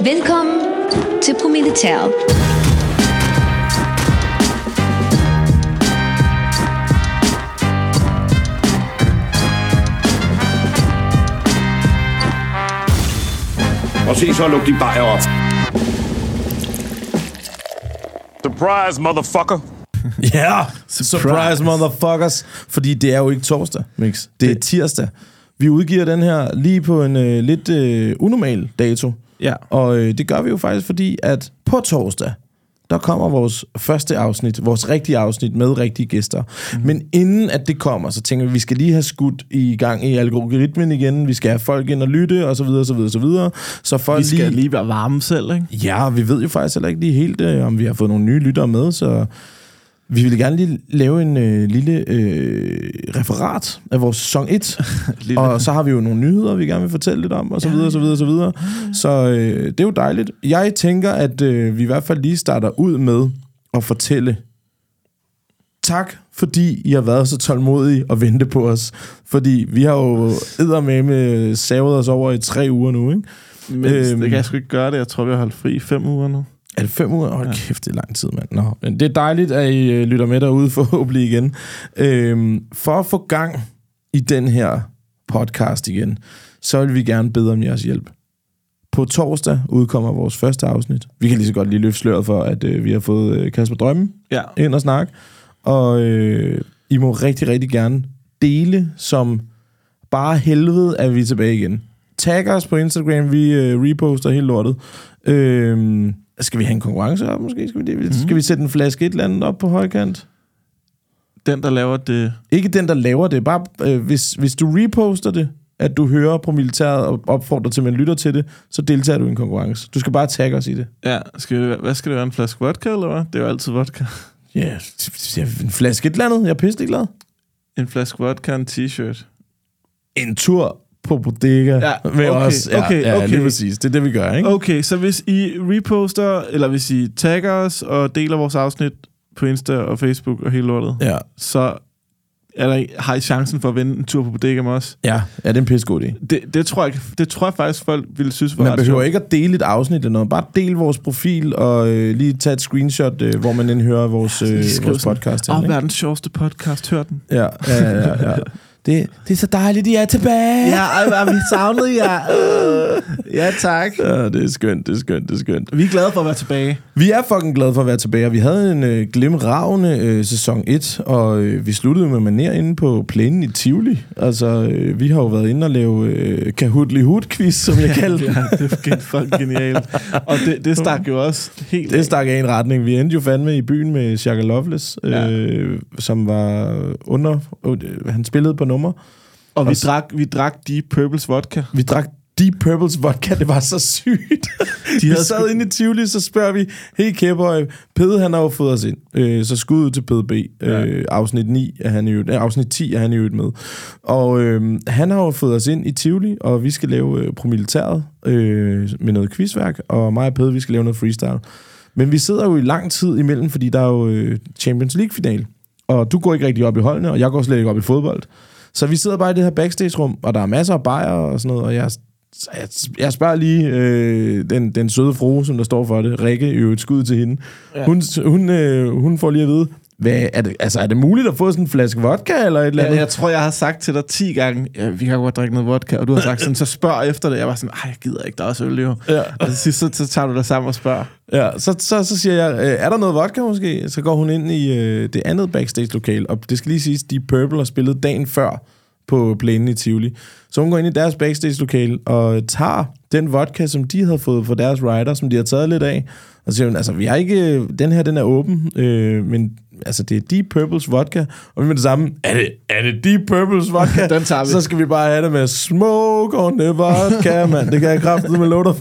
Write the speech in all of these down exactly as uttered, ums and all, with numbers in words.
Velkommen til Promilletæret. Og se så, luk de bajer op. Surprise, motherfucker. Ja, yeah, surprise. surprise motherfuckers. Fordi det er jo ikke torsdag, Mix. Det er tirsdag. Vi udgiver den her lige på en øh, lidt øh, unormal dato. Ja. Og øh, det gør vi jo faktisk, fordi at på torsdag, der kommer vores første afsnit, vores rigtige afsnit med rigtige gæster. Mm. Men inden at det kommer, så tænker vi, at vi skal lige have skudt i gang i algoritmen igen. Vi skal have folk ind og lytte, og så videre, så videre, så videre. Så folk vi skal lige... lige være varme selv, ikke? Ja, vi ved jo faktisk heller ikke lige helt, øh, om vi har fået nogle nye lyttere med, så... Vi vil gerne lige lave en øh, lille øh, referat af vores sæson et, og så har vi jo nogle nyheder, vi gerne vil fortælle lidt om, og så videre, så videre, så videre. Så øh, det er jo dejligt. Jeg tænker, at øh, vi i hvert fald lige starter ud med at fortælle tak, fordi I har været så tålmodige og vente på os. Fordi vi har jo eddermame savet os over i tre uger nu, ikke? Men øhm, det kan jeg sgu ikke gøre det. Jeg tror, vi har holdt fri i fem uger nu. Er det fem uger? Hold kæft, det er lang tid, mand. Nå, men det er dejligt, at I øh, lytter med derude forhåbentlig igen. Øhm, for at få gang i den her podcast igen, så vil vi gerne bede om jeres hjælp. På torsdag udkommer vores første afsnit. Vi kan lige så godt lige løfte sløret for, at øh, vi har fået øh, Kasper Drømme ja. ind og snakke. Og øh, I må rigtig, rigtig gerne dele som bare helvede, at vi er tilbage igen. Tag os på Instagram, vi øh, reposter helt lortet. Øh, Skal vi have en konkurrence op, måske? Skal vi, det? Mm-hmm. Skal vi sætte en flaske et eller andet op på højkant? Den, der laver det... Ikke den, der laver det. Bare, øh, hvis, hvis du reposter det, at du hører Promilletæret og opfordrer til, at man lytter til det, så deltager du i en konkurrence. Du skal bare tagge os i det. Ja, skal det, hvad skal det være? En flaske vodka, eller hvad? Det er jo altid vodka. Ja, yeah, en flaske et eller andet. Jeg er pisselig glad. En flaske vodka og en t-shirt. En tur på bodega ja, med okay, os. Ja, okay, ja, okay. lige præcis. Det er det, vi gør, ikke? Okay, så hvis I reposter, eller hvis I tagger os og deler vores afsnit på Insta og Facebook og hele lortet, ja. så er der, har I chancen for at vinde en tur på bodega med os. Ja, ja, det er en pissegod idé. Det, det, tror jeg, det tror jeg faktisk, folk ville synes var man ret behøver sjovt. ikke at dele et afsnit eller noget. Bare del vores profil og øh, lige tage et screenshot, øh, hvor man hører vores, øh, vores podcast. Åh, oh, verdens sjoveste podcast, hør den. Ja, ja, ja, ja. Det, det er så dejligt, I er tilbage. Ja, ej, vi savnede jer. Ja, tak. Ja, det er skønt, det er skønt, det er skønt. Vi er glade for at være tilbage. Vi er fucking glade for at være tilbage, og vi havde en øh, glimragende øh, sæson et, og øh, vi sluttede med maner inde på plænen i Tivoli. Altså, øh, vi har jo været inde og lave øh, Kahoot-li-Hoot-quiz, som jeg kaldte. Ja, det er fucking genialt. Og det, det stak jo også helt... Det stak af en retning. Vi endte jo fandme i byen med Shaka Loveless, øh, ja. som var under... Øh, han spillede på nummer. Og, og vi, s- drak, vi drak Deep Purples vodka. Vi drak Deep Purples vodka, det var så sygt. De vi sad sku- inde i Tivoli, så spørger vi, hey Kæbøj, Pede han har jo fået os ind. Øh, så skud ud til Pede B. Ja. Øh, afsnit ni er han jo, øh, afsnit ti er han jo med. Og øh, han har jo fået os ind i Tivoli, og vi skal lave øh, Promilletæret øh, med noget quizværk, og mig og Pede, vi skal lave noget freestyle. Men vi sidder jo i lang tid imellem, fordi der er jo øh, Champions League-final. Og du går ikke rigtig op i holdene, og jeg går slet ikke op i fodbold. Så vi sidder bare i det her backstage-rum, og der er masser af bajer og sådan noget, og jeg, jeg, jeg spørger lige øh, den, den søde frue, som der står for det, Rikke, i et skud til hende. Ja. Hun, hun, øh, hun får lige at vide, hvad, er, det, altså, er det muligt at få sådan en flaske vodka eller et eller andet? Ja, jeg tror, jeg har sagt til dig ti gange, ja, vi kan godt drikke noget vodka, og du har sagt sådan, så spørg efter det. Jeg var sådan, ej, jeg gider ikke, der er også øl jo. Ja. Og så, så, så tager du dig sammen og spørger. Ja, så, så, så siger jeg, er der noget vodka måske? Så går hun ind i øh, det andet backstage-lokal, og det skal lige siges, Deep Purple har spillet dagen før på plænen i Tivoli. Så hun går ind i deres backstage-lokale og tager den vodka, som de havde fået fra deres rider, som de har taget lidt af. Og så siger hun, altså, vi har ikke... Den her, den er åben, øh, men altså, det er Deep Purples vodka. Og vi med det samme, er det, er det Deep Purples vodka? Den tager vi. Så skal vi bare have det med smoke on the vodka, mand. Det kan jeg kraftigt med lov dig.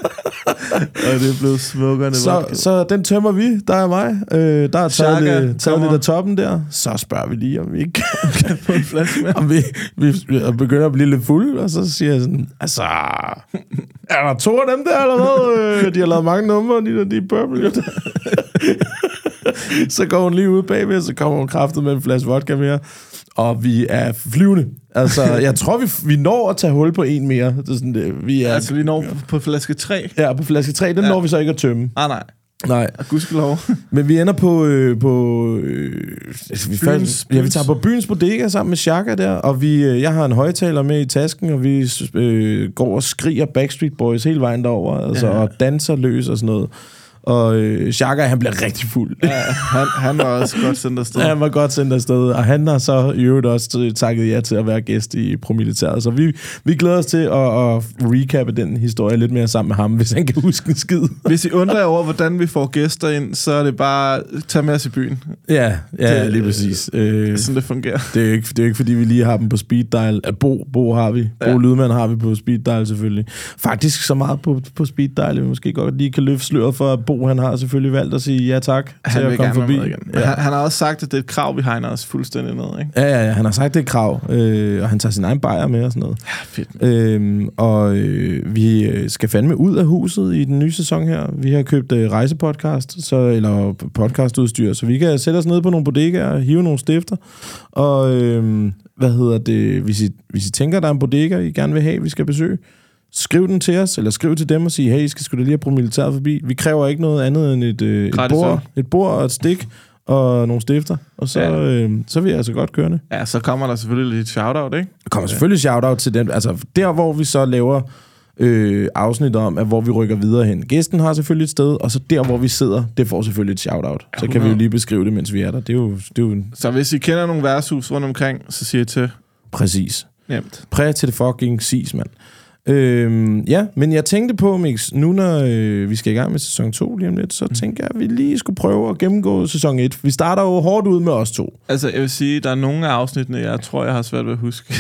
Og det er blevet smukkerne så, vodka. så den tømmer vi, der er mig. Øh, der er taget, Shaka, lidt, taget lidt af toppen der. Så spørger vi lige, om vi ikke kan få en flaske med. Om vi, vi begynder at blive lidt fulde, og så siger jeg sådan, altså, er der to af dem der, eller hvad? De har lavet mange numre, de der Deep Purple. så går hun lige ud bagved, så kommer hun kraftet med en flaske vodka mere. Og vi er flyvende. Altså, jeg tror, vi, vi når at tage hul på en mere. Det er sådan, det, vi er, altså, vi når på, på flaske tre? Ja, på flaske tre, den ja. når vi så ikke at tømme. Ah, nej. Nej. Gudskelov. Men vi ender på... Øh, på øh, altså, vi, byens, ja, vi tager på byens bodega sammen med Chaka der, og vi, øh, jeg har en højtaler med i tasken, og vi øh, går og skriger Backstreet Boys hele vejen derover, altså, ja. og danser løs og sådan noget. Og øh, Chaka, han bliver rigtig fuld. Ja, han, han var også godt sendt afsted. Ja, han var godt sendt afsted, og han har så i øvrigt også takket ja til at være gæst i promilitæret. Så vi, vi glæder os til at, at recappe den historie lidt mere sammen med ham, hvis han kan huske en skid. Hvis I undrer jer over, hvordan vi får gæster ind, så er det bare tage med os i byen. Ja, ja det, lige præcis. Øh, sådan det fungerer. Det er jo ikke, det er ikke fordi, vi lige har dem på speed dial. Bo, Bo har vi. Bo ja. Lydmand har vi på speed dial selvfølgelig. Faktisk så meget på, på speed dial, at vi måske godt lige kan løfte sløret for, at Bo han har selvfølgelig valgt at sige ja tak han til at komme forbi. Igen. Ja. Han, han har også sagt, at det er et krav, vi hegner os fuldstændig ned, ikke? Ja, ja, ja, han har sagt, det er et krav, øh, og han tager sin egen bajer med og sådan noget. Ja, fedt. Øhm, og øh, vi skal fandme ud af huset i den nye sæson her. Vi har købt øh, rejsepodcast, så, eller podcastudstyr, så vi kan sætte os ned på nogle bodegaer, hive nogle stifter, og øh, hvad hedder det, hvis I, hvis I tænker, der er en bodega, I gerne vil have, vi skal besøge, skriv den til os, eller skriv til dem og sige, hey, I skal sgu da lige have promilitæret forbi. Vi kræver ikke noget andet end et, øh, et, bord, et bord og et stik og nogle stifter, og så, ja. øh, så er vi altså godt kørende. Ja, så kommer der selvfølgelig lidt shout-out, ikke? Der kommer selvfølgelig shout-out til dem. Altså, der hvor vi så laver øh, afsnit om, at hvor vi rykker videre hen. Gæsten har selvfølgelig et sted, og så der, hvor vi sidder, det får selvfølgelig et shout-out. Så kan vi jo lige beskrive det, mens vi er der. Det er jo, det er jo en... Så hvis I kender nogle værtshus rundt omkring, så siger I til. Præcis. Nemt. Præg til det fucking sis, mand. Øhm, ja, men jeg tænkte på, Mix, nu når øh, vi skal i gang med sæson to lige om lidt, så mm. tænker jeg, at vi lige skulle prøve at gennemgå sæson et. Vi starter jo hårdt ud med os to. Altså, jeg vil sige, der er nogle af afsnittene, jeg tror, jeg har svært ved at huske.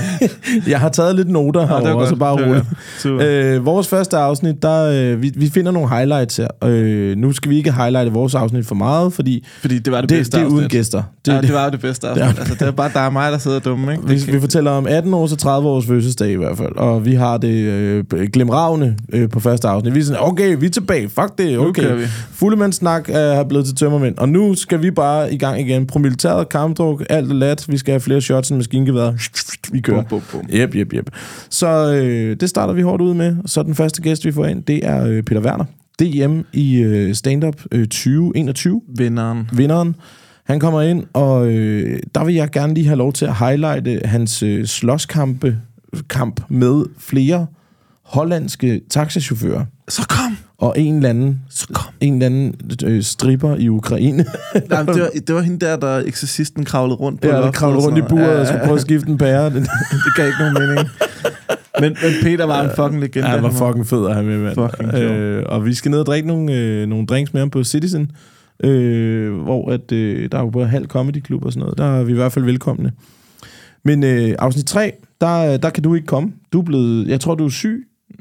Jeg har taget lidt noter ja, herovre, så bare roligt. Øh, vores første afsnit, der øh, vi, vi finder nogle highlights her. Øh, nu skal vi ikke highlighte vores afsnit for meget, fordi, fordi det var det, det bedste det er afsnit. Uden gæster. Det, ja, det var det bedste afsnit. Det, altså, det er bare dig og mig, der sidder dumme, ikke? Vi, vi fortæller om atten års og tredive års fødselsdag i hvert fald, og vi har det øh, glemravne øh, på første afsnit. Vi er sådan, okay, vi er tilbage, fuck det, okay. Fuldemandssnak er blevet til tømmermænd, og nu skal vi bare i gang igen. Promilitæret, kampdruk, alt er lat, vi skal have flere shots end maskingevær. Vi kører. Bum, bum, bum. Yep, yep, yep. Så øh, det starter vi hårdt ud med. Så den første gæst, vi får ind, det er øh, Peter Werner. D M i øh, stand-up øh, tyve enogtyve. Vinderen. Vinderen. Han kommer ind, og øh, der vil jeg gerne lige have lov til at highlighte hans øh, slåskampe kamp med flere hollandske taxachauffører. Så kom! Og en eller anden, så kom. En eller anden øh, stripper i Ukraine. Nej, det, var, det var hende der, der eksorcisten kravlede rundt på. Ja, der kravlede rundt i buret ja, og skulle prøve at skifte en pære. Det gav ikke nogen mening. Men, men Peter var en fucking legende. Ja, han var fucking fed at have med, mand. Øh, og vi skal ned og drikke nogle, øh, nogle drinks med ham på Citizen, øh, hvor at, øh, der er jo både halv comedy klub og sådan noget. Der er vi i hvert fald velkomne. Men øh, afsnit tre, der, der kan du ikke komme. Du er blevet, jeg tror, du er syg.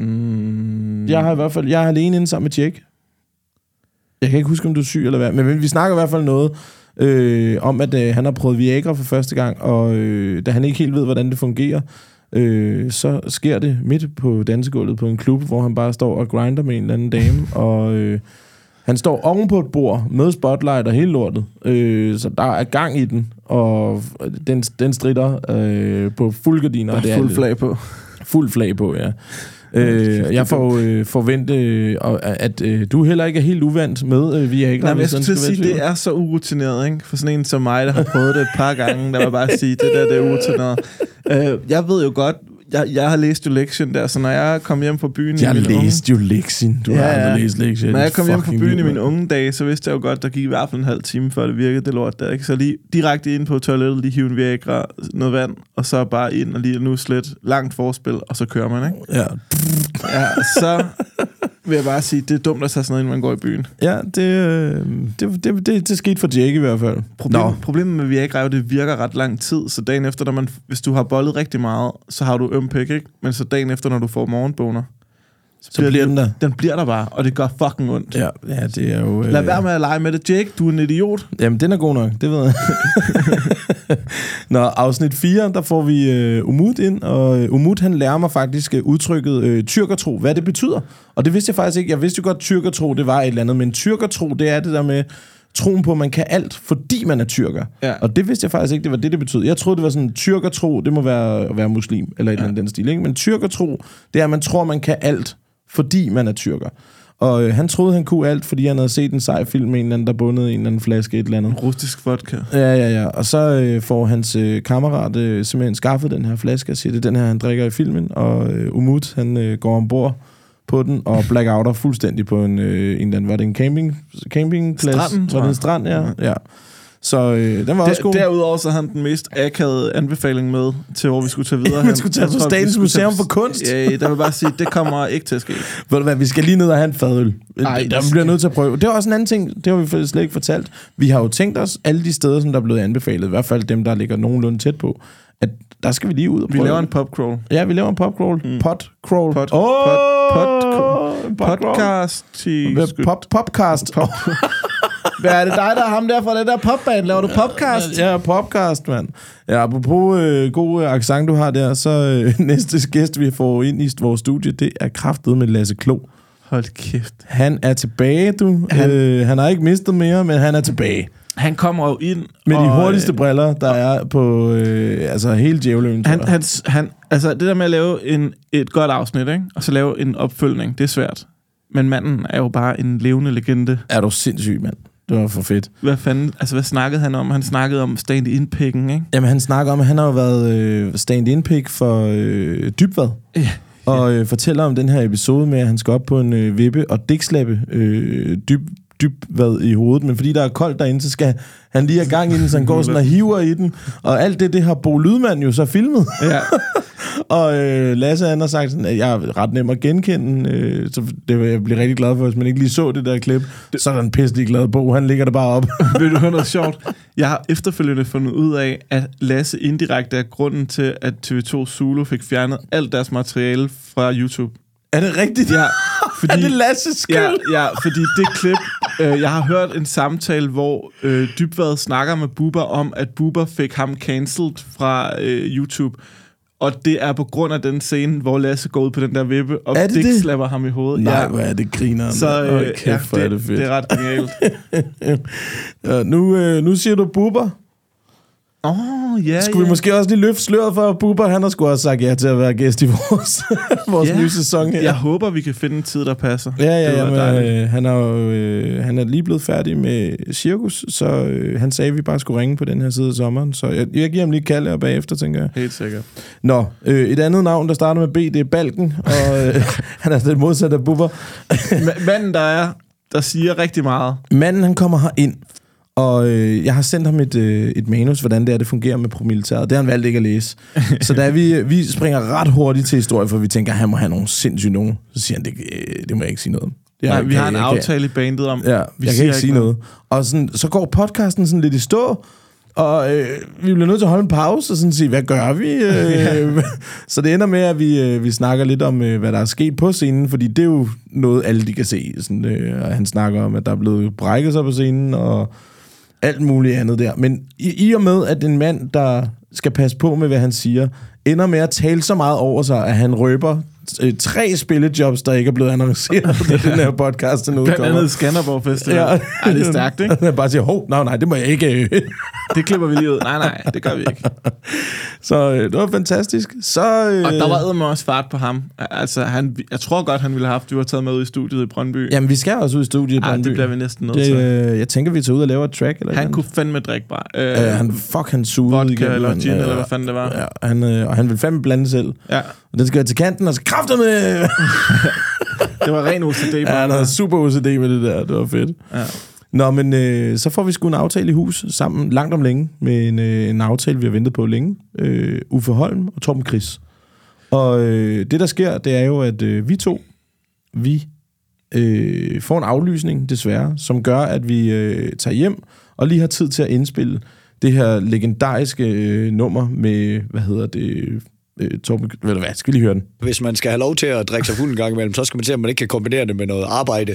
Mm. Jeg har i hvert fald, jeg er alene inde sammen med Tjek. Jeg kan ikke huske, om du er syg eller hvad. Men vi snakker i hvert fald noget øh, om, at øh, han har prøvet Viagra for første gang, og øh, da han ikke helt ved, hvordan det fungerer, øh, så sker det midt på dansegulvet på en klub, hvor han bare står og grinder med en eller anden dame, og øh, han står oven på et bord med spotlight og hele lortet, øh, så der er gang i den, og den, den stritter øh, på fuld gardiner. Der er fuld flag på. Fuld flag på, ja. Øh, jeg får øh, forvente, øh, at øh, du heller ikke er helt uvant med øh, Viagra. Nej, men jeg skulle til at sige, det er så urutineret, ikke? For sådan en som mig, der har prøvet det et par gange, der var bare at sige, det der, det er urutineret. Øh, jeg ved jo godt, jeg, jeg har læst jo lektion der, så når jeg kom hjem fra byen... Jeg i har læst unge, jo lektion, du ja, har aldrig læst lektion. Når jeg kom hjem fra byen i mine unge dage, så vidste jeg jo godt, der gik i hvert fald en halv time, før det virkede, det lort der, ikke? Så lige direkte ind på toilettet, lige hive en Viagra, noget vand, og så bare ind og lige nu slet langt forspil, og så kører man, ikke? Ja. Ja, så vil jeg bare sige, det er dumt at tage sådan noget, inden man går i byen. Ja, det, det, det, det, det skete for Jake i hvert fald. Problem, problemet med Viagra er jo, det virker ret lang tid, så dagen efter, når man, hvis du har bollet rigtig meget, så har du øm pik, ikke? Men så dagen efter, når du får morgenboner, så, så bliver, bliver den der. Den bliver der bare, og det gør fucking ondt. Ja, ja det er jo... Lad øh... være med at lege med det, Jake. Du er en idiot. Jamen, den er god nok, det ved jeg. Nå, afsnit fire, der får vi øh, Umut ind, og øh, Umut, han lærer mig faktisk øh, udtrykket øh, tyrkertro, hvad det betyder. Og det vidste jeg faktisk ikke. Jeg vidste jo godt, tyrkertro, det var et eller andet, men tyrkertro, det er det der med, troen på, at man kan alt, fordi man er tyrker. Ja. Og det vidste jeg faktisk ikke, det var det, det betød. Jeg troede, det var sådan, tyrkertro, det må være at være muslim, eller et ja. eller andet den stil, ikke? Men tyrkertro, det er, at man tror, man kan alt, fordi man er tyrker. Og øh, han troede, han kunne alt, fordi han havde set en sej film med en eller anden, der bundede en eller anden flaske et eller andet. Russisk vodka. Ja, ja, ja. Og så øh, får hans øh, kammerat øh, simpelthen skaffet den her flaske, og siger, det er den her, han drikker i filmen, og øh, Umut, han øh, går ombord på den, og blackouter fuldstændig på en, øh, en eller anden, var det en camping, campingplads? Stranden, var det en strand, ja. ja. Så øh, den var Der, også god. Derudover så havde han den mest akavede anbefaling med til, hvor vi skulle tage videre. Man skulle tage på Statens Museum for Kunst. Ja, der vil bare sige, det kommer ikke til at ske. Ved du hvad, vi skal lige ned og have en fadøl. Ej, der bliver nødt til at prøve. Det er også en anden ting, det har vi slet ikke fortalt. Vi har jo tænkt os, alle de steder, som der er blevet anbefalet, i hvert fald dem, der ligger nogenlunde tæt på, at der skal vi lige ud og prøve. Vi laver en popcrawl. Ja, vi laver en popcrawl. Mm. Potcrawl. Pot, oh, pot, pot, podcast. Pop, popcast. Pop. Hvad er det dig, der er ham der fra det der popband? Laver du podcast? Ja, popcast, mand. Ja, apropos øh, god øh, accent, du har der, så øh, næste gæst, vi får ind i vores studie, det er kraftet med Lasse Klo. Hold kæft. Han er tilbage, du. Han, øh, han har ikke mistet mere, men han er tilbage. Han kommer jo ind med og, de hurtigste øh, briller, der er på øh, altså hele djævløen. Han, han, han, altså det der med at lave en, et godt afsnit, ikke? Og så lave en opfølgning, det er svært. Men manden er jo bare en levende legende. Er du sindssyg, mand? Det var for fedt. Hvad fanden, altså hvad snakkede han om? Han snakkede om stand-in-pikken, ikke? Jamen han snakker om, at han har jo været øh, stand-in-pik for øh, Dybvad. Ja. Og øh, fortæller om den her episode med, at han skal op på en øh, vippe og dækslappe øh, dyb, Dybvad i hovedet. Men fordi der er koldt derinde, så skal han lige have gang i den, så han går sådan og hiver i den. Og alt det, det har Bo Lydman jo så filmet. Ja. Og øh, Lasse han har sagt sådan, at jeg er ret nem at genkende, øh, så det vil jeg blive rigtig glad for, hvis man ikke lige så det der klip. Det, så er der en pisselig glad Bo, han ligger der bare op. Vil du høre noget sjovt? Jeg har efterfølgende fundet ud af, at Lasse indirekte er grunden til, at T V to Zulu fik fjernet alt deres materiale fra YouTube. Er det rigtigt? Ja. Fordi, er det Lasses skyld? Ja, ja, fordi det klip, øh, jeg har hørt en samtale, hvor øh, Dybvad snakker med Bubber om, at Bubber fik ham cancelled fra øh, YouTube. Og det er på grund af den scene, hvor Lasse går ud på den der vippe, og Dick det? slapper ham i hovedet. Nej, ja. hvor er det griner. Så øh, oh, kæft, ja, det, er det fedt. Det er ret genialt. ja, nu, øh, nu siger du Bubber. Åh, oh, ja, Skulle ja. vi måske også lige løfte sløret for, at Bubber, han har sgu også sagt ja til at være gæst i vores, vores ja. nye sæson her. Jeg håber, vi kan finde en tid, der passer. Ja, ja, ja. Men, øh, han, er jo, øh, han er lige blevet færdig med Cirkus, så øh, han sagde, at vi bare skulle ringe på den her side af sommeren. Så jeg, jeg giver ham lige kalde og bagefter, tænker jeg. Helt sikkert. Nå, øh, et andet navn, der starter med B, det er Balken, og øh, han er det modsatte af Bubber. Manden, der er, der siger rigtig meget. Manden, han kommer her ind. Og øh, jeg har sendt ham et, øh, et manus, hvordan det er, det fungerer med promilitæret. Det har han valgt ikke at læse. Så da vi, vi springer ret hurtigt til historie, for vi tænker, at han må have nogle sindssyge nogen. Så siger han, det, det må jeg ikke sige noget om. Det Nej, vi kan, har en aftale i bandet om. Ja, vi jeg kan ikke sige noget. noget. Og sådan, så går podcasten sådan lidt i stå, og øh, vi bliver nødt til at holde en pause og sådan sige, hvad gør vi? Øh, så det ender med, at vi, øh, vi snakker lidt om, øh, hvad der er sket på scenen, fordi det er jo noget, alle de kan se. Sådan, øh, han snakker om, at der er blevet brækket sig på scenen, og alt muligt andet der. Men i, i og med, at en mand, der skal passe på med, hvad han siger, ender med at tale så meget over sig, at han røber øh, tre spillejobs, der ikke er blevet annonceret på den her podcast. Blandt andet Skanderborg Festival. Ja. Ja, det er stærkt, ikke? Han bare siger, hov, nej, nej, det må jeg ikke. Det klipper vi lige ud. Nej, nej, det gør vi ikke. Så øh, det var fantastisk. Så, øh... Og der var eddermame også fart på ham. Altså, han, jeg tror godt, han ville have haft, du har taget med ud i studiet i Brøndby. Jamen, vi skal også ud i studiet i Brøndby. Ej, det bliver vi næsten nødt det, til. Øh, jeg tænker, vi tager ud og laver et track. Eller han eller kunne fandme drikke bare. Øh, øh, han, fuck, han sugede vodka igen. eller gin, øh, eller hvad fanden det var. Ja, han, øh, og han vil fandme blande selv. Ja. Og den skal være til kanten, og så kræfter med... Det var ren O C D. Ja, han havde super O C D med det der. Det var fedt. Ja. Nå, men øh, så får vi sgu en aftale i hus sammen langt om længe med en, øh, en aftale, vi har ventet på længe. Øh, Uffe Holm og Torben Chris. Og øh, det, der sker, det er jo, at øh, vi to, vi øh, får en aflysning, desværre, som gør, at vi øh, tager hjem og lige har tid til at indspille det her legendariske øh, nummer med, hvad hedder det... Øh, Torben, ved du hvad, skal vi lige høre den? Hvis man skal have lov til at drikke sig fuld en gang imellem, så skal man se, at man ikke kan kombinere det med noget arbejde.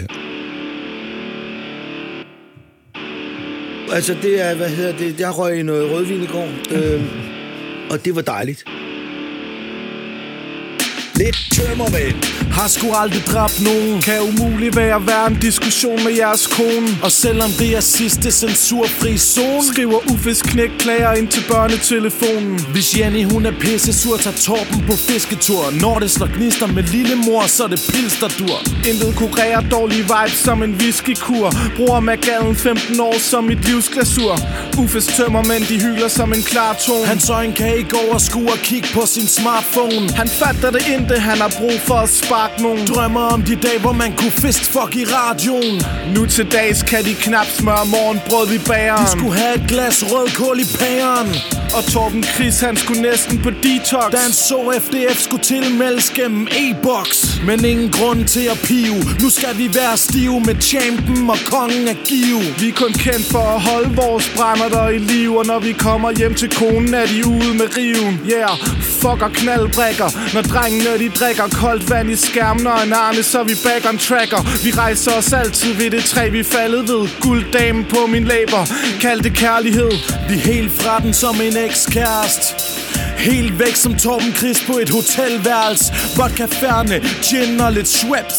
Altså det er, hvad hedder det, jeg røg i noget rødvin i går, øh, og det var dejligt. lidt tømmermænd. Har sgu aldrig dræbt nogen. Kan umuligt være være en diskussion med jeres kone. Og selvom det er sidste censurfri zone, skriver Uffes knæk klager ind til børnetelefonen. Hvis Jenny hun er pisse sur, tager Torben på fisketur. Når det slår gnister med lillemor, så er det pils der dur. Intet kurerer dårlige vibes som en whiskykur. Bruger Magallen femten år som mit livsglasur. Uffes tømmermænd de hylder som en klar tone. Hans øjne kan ikke overskue og kigge på sin smartphone. Han fatter det ikke, han har brug for at sparke nogen. Drømmer om de dage, hvor man kunne fistfuck i radioen. Nu til dags kan de knap smøre morgenbrød i bageren. De skulle have et glas rødkål i pæren. Og Torben Chris, han skulle næsten på detox, da han så F D F skulle tilmeldes gennem e-boks. Men ingen grund til at pive. Nu skal vi være stive med champen og kongen af Give. Vi er kun kendt for at holde vores brænder der i liv. Og når vi kommer hjem til konen, er de ude med riven. Yeah, fuck og knaldbrækker. Når drengene de drikker koldt vand i skærmen og en arne, så vi back on tracker. Vi rejser os altid ved det træ, vi faldet ved. Gulddamen på min læber, kald det kærlighed. Vi er helt fra den som en ekskærest. Helt væk som Torben Chris på et hotelværelse. Vodka færne, gin og lidt Schweppes.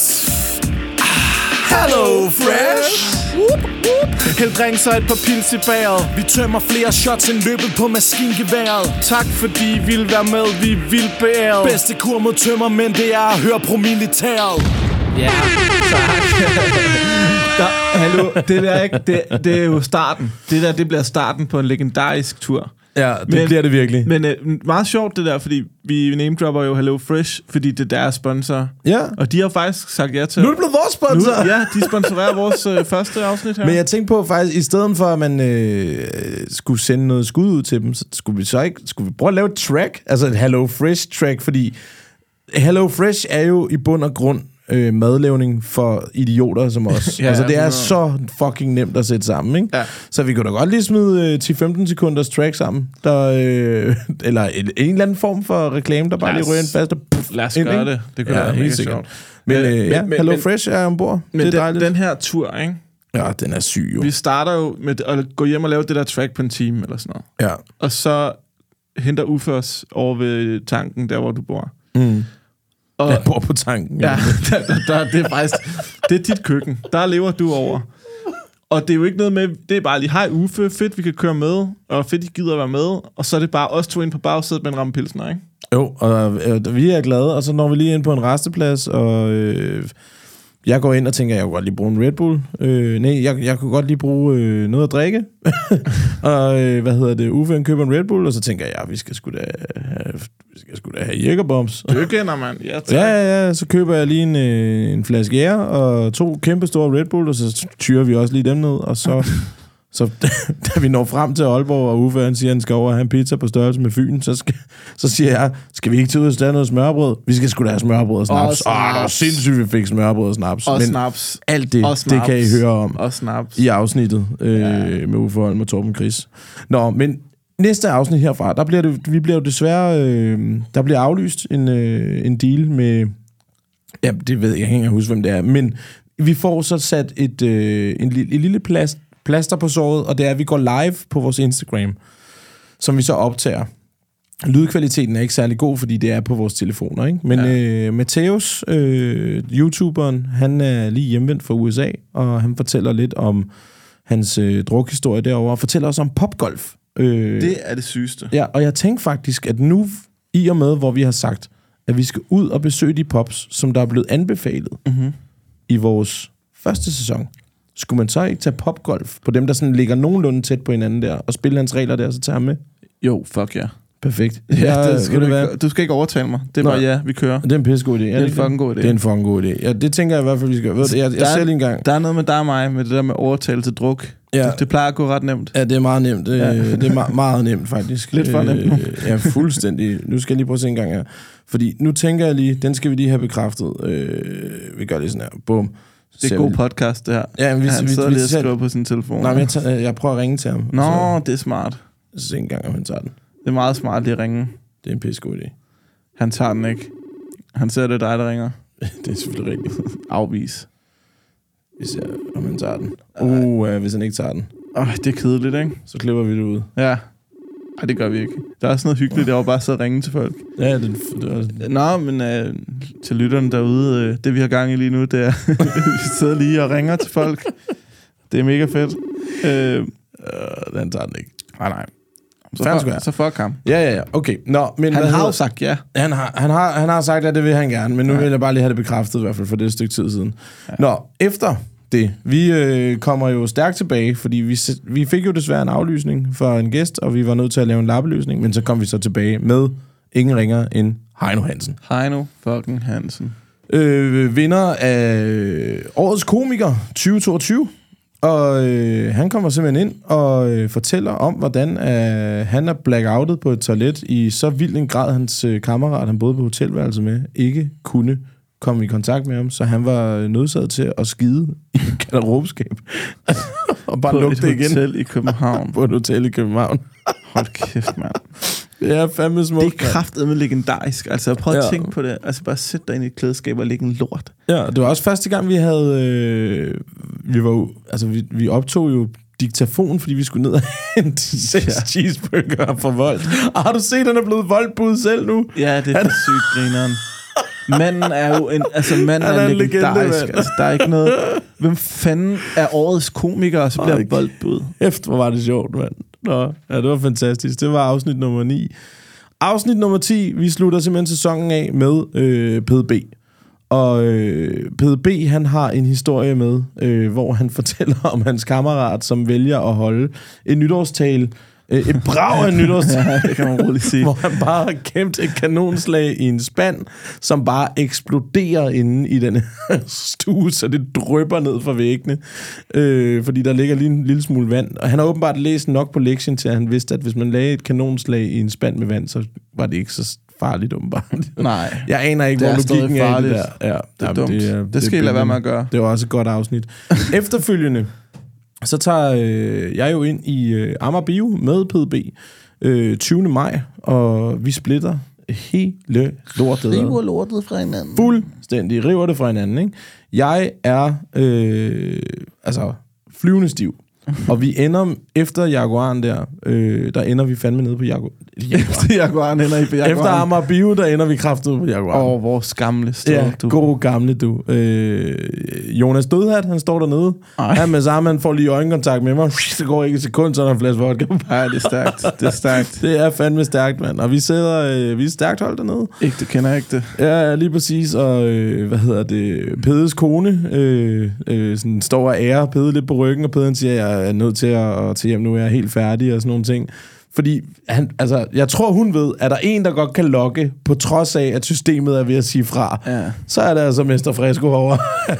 Hello Fresh. Whoop, whoop. Hæld drinks og et par pils i bæret. Vi tømmer flere shots end løbet på maskingeværet. Tak fordi I ville være med, vi er vildt beæret. Bedste kur mod tømmermænd, det er at høre på militæret. Ja, tak. Der, hallo, det der ikke, det, det er jo starten. Det der, det bliver starten på en legendarisk tur. Ja, det men, bliver det virkelig. Men øh, meget sjovt det der, fordi vi name-dropper jo Hello Fresh, fordi det er deres sponsor. Ja. Og de har faktisk sagt ja til... Nu er det blevet vores sponsor! Nu, ja, de sponsorerer vores øh, første afsnit her. Men jeg tænkte på faktisk, i stedet for at man øh, skulle sende noget skud ud til dem, så skulle vi så ikke... Skulle vi prøve at lave et track? Altså et Hello Fresh track, fordi Hello Fresh er jo i bund og grund øh, madlavning for idioter som os. Ja, altså det er så fucking nemt at sætte sammen, ikke? Ja. Så vi kunne da godt lige smide øh, ti til femten sekunders track sammen, der, øh, eller en, en eller anden form for reklame, der bare lige ryger en fast og puff, lad os gøre ind, det. Det kunne ja, være helt sikkert. Men, øh, men ja, men, Hello men, Fresh er ombord. Men det er den, dejligt. Den her tur, ikke? Ja, den er syg jo. Vi starter jo med at gå hjem og lave det der track på en time eller sådan noget. Ja. Og så henter Uffe os over ved tanken, der hvor du bor. Mm. Og, jeg bor på tanken. Ja, der, der, der, det er faktisk... Det er dit køkken. Der lever du over. Og det er jo ikke noget med... Det er bare lige, hej Uffe, fedt vi kan køre med, og fedt I gider være med, og så er det bare os to ind på bagsædet med en ramme pilsner, ikke? Jo, og øh, vi er glade, og så når vi lige ind på en resteplads, og øh, jeg går ind og tænker, jeg kunne godt lige bruge en Red Bull. Øh, nej, jeg, jeg kunne godt lige bruge øh, noget at drikke. og øh, hvad hedder det? Uffe han køber en Red Bull, og så tænker jeg, ja, vi skal sgu da have, vi skal sgu da have Jägerbombs. Det kender man. Ja, tak. ja, ja, ja, så køber jeg lige en, øh, en flaske Jäger og to kæmpe store Red Bull, og så tyrer vi også lige dem ned, og så... Så da vi når frem til Aalborg, og Uffe han siger, at han skal over og have en pizza på størrelse med Fyn, så, skal, så siger jeg, skal vi ikke til ud og stade noget smørbrød? Vi skal sgu da have smørbrød og snaps. Åh, oh, det var sindssygt, vi fik smørbrød og snaps. Og Men snaps. alt det, og snaps. det kan I høre om og snaps. i afsnittet øh, ja. med Uffe Holm og Torben Chris. Nå, men næste afsnit herfra, der bliver det, vi bliver jo desværre, øh, der bliver aflyst en, øh, en deal med, ja, det ved jeg, jeg kan ikke huske, hvem det er, men vi får så sat et, øh, en, en lille plast, plaster på såret, og det er, at vi går live på vores Instagram, som vi så optager. Lydkvaliteten er ikke særlig god, fordi det er på vores telefoner, ikke? Men ja. øh, Matteus, øh, YouTuberen, han er lige hjemvendt fra U S A, og han fortæller lidt om hans øh, drukhistorie derovre, og fortæller også om popgolf. Øh, det er det sygeste. Ja, og jeg tænkte faktisk, at nu, i og med, hvor vi har sagt, at vi skal ud og besøge de pops, som der er blevet anbefalet mm-hmm. i vores første sæson, skulle man så ikke tage popgolf på dem, der sådan ligger nogenlunde tæt på hinanden der, og spille hans regler der, så tager ham med? Jo, fuck ja. Yeah. Perfekt. Ja, det skal du, ikke, du skal ikke overtale mig. Det er bare, ja, vi kører. Det er en pissegod idé. Det er en fucking god idé. Det er en fucking god idé. Ja, det tænker jeg i hvert fald, vi skal. Ved du, jeg, jeg ser lige en gang. Der er noget med dig og mig, med det der med overtale til druk. Ja. Det, det plejer at gå ret nemt. Ja, det er meget nemt. Ja. Det er meget, meget nemt, faktisk. Lidt for nemt nu. Ja, fuldstændig. Nu skal jeg lige prøve at se en gang her. Fordi nu tænker jeg lige, den skal vi lige have bekræftet. Øh, vi gør lige sådan her. Bum. Det er en god podcast, det her. Ja, men vi, han vi, sidder vi, lige og skriver på sin telefon. Nej, men jeg, tager, jeg prøver at ringe til ham. Nå, så, det er smart. Så se en gang, om han tager den. Det er meget smart lige at ringe. Det er en pissegod idé. Han tager den ikke. Han ser, det er dig, der ringer. Det er selvfølgelig rigtigt. Afvis. Vi ser, om han tager den. Uh, uh, hvis han ikke tager den. Åh, det er kedeligt, ikke? Så klipper vi det ud. Ja. Nej, det gør vi ikke. Der er også noget hyggeligt, det var bare så at ringe til folk. Ja, det, det var... Nå, men øh, til lytterne derude, øh, det vi har gang i lige nu, det er, vi sidder lige og ringer til folk. Det er mega fedt. Øh, øh, den tager den ikke. Nej, nej. Så, Fanden fuck, så fuck ham. Ja, ja, ja. Okay. Nå, men Han hvad har hedder- jo sagt ja. Han har, han, har, han har sagt, at det vil han gerne, men nu Ja. vil jeg bare lige have det bekræftet, i hvert fald for det et stykke tid siden. Ja. Nå, efter det, vi øh, kommer jo stærkt tilbage, fordi vi, s- vi fik jo desværre en aflysning for en gæst, og vi var nødt til at lave en lappeløsning, men så kom vi så tilbage med ingen ringer end Heino Hansen. Heino fucking Hansen. Øh, vinder af Årets Komiker tyve toogtyve. Og øh, han kommer simpelthen ind og øh, fortæller om, hvordan øh, han er blackoutet på et toilet i så vild en grad, hans øh, kammerat, han boede på hotelværelse med, ikke kunne komme i kontakt med ham, så han var nødsaget til at skide i et garderobeskab. og bare På lugte et igen. hotel i København. På et hotel i København. Hold kæft, mand. Det er fandme smukt. Det er kraftedeme legendarisk. Altså, prøv at Ja. tænke på det. Altså, bare sæt dig ind i et klædeskab og lægge en lort. Ja, det var også første gang, vi havde... Øh, vi var jo... Altså, vi, vi optog jo diktafon, fordi vi skulle ned og hente seks Ja. cheeseburger fra Volt. Og har du set, den er blevet Volt-bud selv nu? Ja, det er for sygt, grineren. Manden er jo en... Altså, manden Han er, er en legendarisk. legende, mand. Altså, der er ikke noget... Hvem fanden er årets komiker, og så bliver Ej, boldbud? Efter, hvor var det sjovt, mand. Nå, ja, det var fantastisk. Det var afsnit nummer ni. Afsnit nummer ti, vi slutter simpelthen sæsonen af med øh, P D B. Og øh, P D B, han har en historie med, øh, hvor han fortæller om hans kammerat, som vælger at holde en nytårstale. Øh, et brag af en nytårstale. Ja, det kan man roligt sige. Hvor han bare har gemt et kanonslag i en spand, som bare eksploderer inde i den stue, så det drypper ned fra væggene. Øh, fordi der ligger lige en lille smule vand. Og han har åbenbart læst nok på lektien til, at han vidste, at hvis man lagde et kanonslag i en spand med vand, så var det ikke så farligt åbenbart. Nej. Jeg aner ikke, Det er hvor logikken stadig er i det farligt. der. Ja, Det er jamen, dumt. Det, er- det skal I lade være med at gøre. Det var også et godt afsnit. Efterfølgende, så tager øh, jeg jo ind i øh, Amager Bio med P D B øh, tyvende maj, og vi splitter hele lortet. River lortet fra hinanden. Fuldstændig. River det fra hinanden, ikke? Jeg er øh, altså flyvende stiv. Og vi ender, efter Jaguaren der, øh, der ender vi fandme nede på Jaguar. Efter Jaguaren ender i på Jaguaren. Efter Amager Bio, der ender vi kraftigt på Jaguaren. Åh, vores gamle sted, Ja, du. god gamle du. Øh, Jonas Dødhat, han står dernede. Ej. Han med sammen, han får lige øjenkontakt med mig. Så går ikke et sekund, så er der en flaske vodka. Nej, det er stærkt. Det er stærkt. Det er fandme stærkt, mand. Og vi sidder, øh, vi er stærkt holdt dernede. Ikke, det kender jeg ikke det. Ja, lige præcis. Og øh, hvad hedder det? Pedes kone øh, øh, sådan står og ærer Pede lidt på ryggen, og Peden siger, at jeg er nødt til at, at tage hjem nu, jeg er helt færdig og sådan nogle ting. Fordi han, altså, jeg tror, hun ved, at der er en, der godt kan lokke, på trods af, at systemet er ved at sige fra. Ja. Så er det altså Mester Fresco over.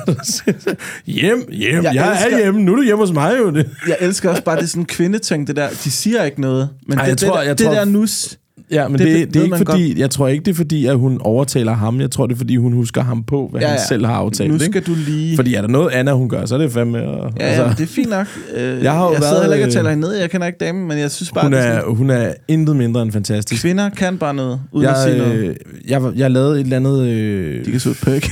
hjem, hjem, jeg, Jeg jeg elsker- er hjemme. Nu er du hjemme hos mig, jo. Det. Jeg elsker også bare, det er sådan en kvindeting, det der. De siger ikke noget. Men Ej, det, jeg det, tror- der, jeg det tror- der nus... Ja, men Det det, ved- det, det ved er ikke man fordi, jeg tror ikke, det er fordi, at hun overtaler ham. Jeg tror, det er fordi, hun husker ham på, hvad Ja, han ja. selv har aftalt. Nu ikke? skal du lige... Fordi er der noget andet, hun gør, så er det fandme... Og, Ja, ja, det er fint nok. Øh, Jeg har jo jeg sidder været, heller ikke og øh, taler hende ned. Jeg kender ikke damen, men jeg synes bare, hun, det er er, sådan, hun er intet mindre end fantastisk. kvinder kan bare noget, uden at Jeg, sige noget. øh, jeg, jeg lavede et eller andet... Øh, De kan suge pæk.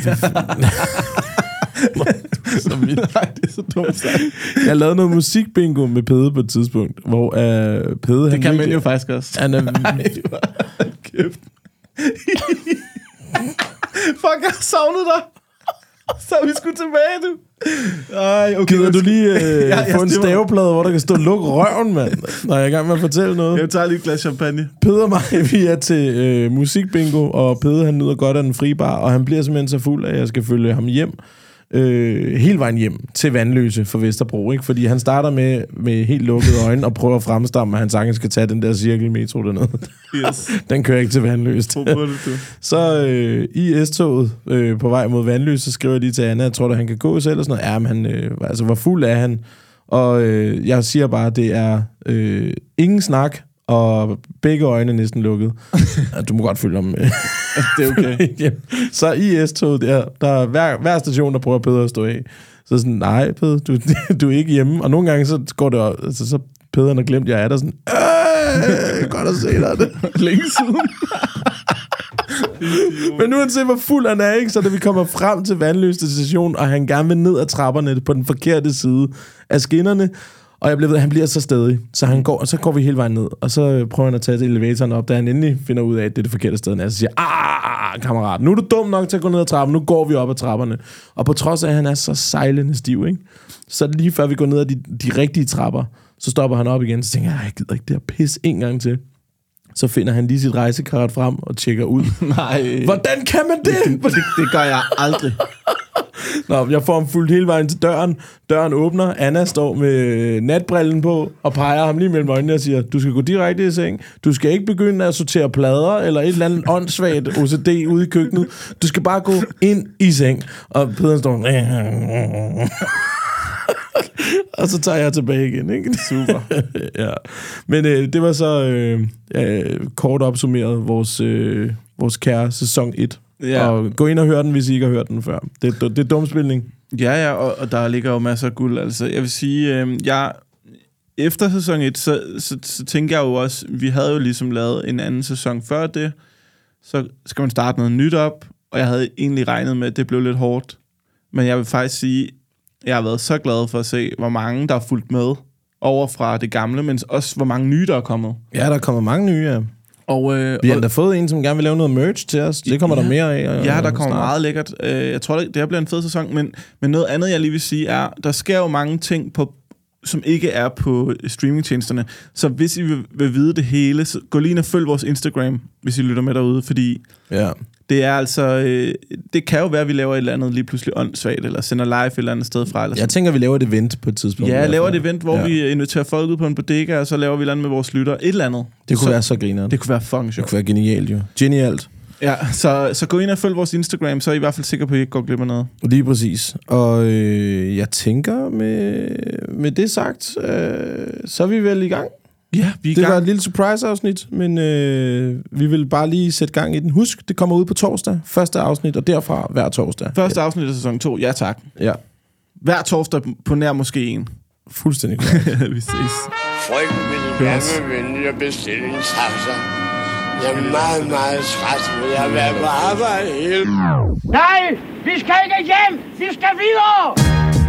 så vildt. Nej, det er så dumt sagt. Jeg lavede noget musikbingo med Pede på et tidspunkt, hvor øh, Pede... Det han kan man virkelig- jo faktisk også. Han er, Nej, kæft. Fuck, jeg har savnet dig. Så er vi sgu tilbage, du. Ej, okay. gider du lige øh, Ja, jeg få en stemmer. staveplade, hvor der kan stå luk røven, mand, når jeg er i gang med at fortælle noget? Jeg tager lige et glas champagne. Pede og mig, vi er til øh, musikbingo, og Pede, han nyder godt af den frie bar, og han bliver simpelthen så fuld, at jeg skal følge ham hjem. Øh, hele vejen hjem til Vandløse for Vesterbro, ikke? Fordi han starter med, med helt lukkede øjne og prøver at fremstamme, at han sagtens skal tage den der cirkelmetro dernede. Yes. Den kører ikke til Vandløse. Hvor på det, du? Så øh, i S-toget øh, på vej mod Vandløse, så skriver jeg lige til Anna, jeg tror da, han kan gå selv og sådan noget. Ja, men han øh, altså, var fuld af han. Og øh, jeg siger bare, at det er øh, ingen snak, og begge øjne er næsten lukket. Ja, du må godt følge om. Øh. Det er okay. Ja. Så i S-toget der, der er hver, hver station, der prøver Peder at stå af. Så sådan, nej, Peder, du, du er ikke hjemme. Og nogle gange, så går det altså, så Peder har glemt, jeg er der sådan, øh, godt at se dig. Det længe siden. Men nu han ser, hvor fuld han er, ikke? Så da vi kommer frem til Vandløse station, og han gerne vil ned ad trapperne på den forkerte side af skinnerne, Og jeg bliver ved, han bliver så stedig, så han går, og så går vi hele vejen ned, og så prøver han at tage elevatoren op, da han endelig finder ud af, at det er det forkerte sted, og så siger, ah, kammerat, nu er du dum nok til at gå ned ad trappen, nu går vi op ad trapperne. Og på trods af, at han er så sejlende stiv, ikke? Så lige før vi går ned ad de, de rigtige trapper, så stopper han op igen, så tænker jeg, jeg gider ikke det her pis en gang til. Så finder han lige sit rejsekart frem og tjekker ud. Nej. Hvordan kan man det? Det, det, det gør jeg aldrig. Nå, jeg får ham fuldt hele vejen til døren. Døren åbner. Anna står med natbrillen på og peger ham lige mellem øjnene og siger, du skal gå direkte i seng. Du skal ikke begynde at sortere plader eller et eller andet åndssvagt O C D ude i køkkenet. Du skal bare gå ind i seng. Og Peder står... og så tager jeg tilbage igen, ikke? Super. Ja. Men øh, det var så øh, øh, kort opsummeret vores, øh, vores kære sæson et. Ja. Og gå ind og hør den, hvis I ikke har hørt den før. Det, det, det er dumspilning. Ja, ja, og, og der ligger jo masser af guld. Altså, jeg vil sige, øh, jeg, efter sæson et, så, så, så tænker jeg jo også, vi havde jo ligesom lavet en anden sæson før det, så skal man starte noget nyt op, og jeg havde egentlig regnet med, at det blev lidt hårdt. Men jeg vil faktisk sige, jeg har været så glad for at se, hvor mange, der er fulgt med over fra det gamle, men også hvor mange nye, der er kommet. Ja, der kommer mange nye, ja. Og, øh, vi har og, da fået en, som gerne vil lave noget merch til os. Det kommer ja, der mere af. Og, ja, der kommer snart. meget lækkert. Jeg tror, det her bliver en fed sæson, men, men noget andet, jeg lige vil sige, er, der sker jo mange ting, på, som ikke er på streamingtjenesterne. Så hvis I vil, vil vide det hele, så gå lige ind og følg vores Instagram, hvis I lytter med derude, fordi... Ja. Det er altså... Øh, det kan jo være, at vi laver et eller andet lige pludselig åndssvagt, eller sender live et eller andet sted fra. Eller jeg tænker, vi laver et event på et tidspunkt. Ja, laver et event, hvor ja. vi inviterer folk ud på en bodega, og så laver vi et eller andet med vores lytter. Et eller andet. Det kunne så, være så grineren. Det kunne være fucking sjovt. Det kunne være genialt, jo. Genialt. Ja, så, så gå ind og følg vores Instagram, så er I i hvert fald sikre på, at I ikke går glip af noget. Lige præcis. Og øh, jeg tænker, med, med det sagt, øh, så er vi vel i gang. Ja, vi er i det gang. var et lille surprise-afsnit, men øh, vi vil bare lige sætte gang i den. Husk, det kommer ud på torsdag. Første afsnit, og derfra hver torsdag. Første afsnit af sæson to, ja tak. Ja. Hver torsdag på nær måske en. Fuldstændig klart. Vi ses. Frygten vil gerne venlige bestillingshafser. Jeg er meget, meget træt, men jeg vil være på arbejde hele. Nej, vi skal ikke hjem! Vi skal videre!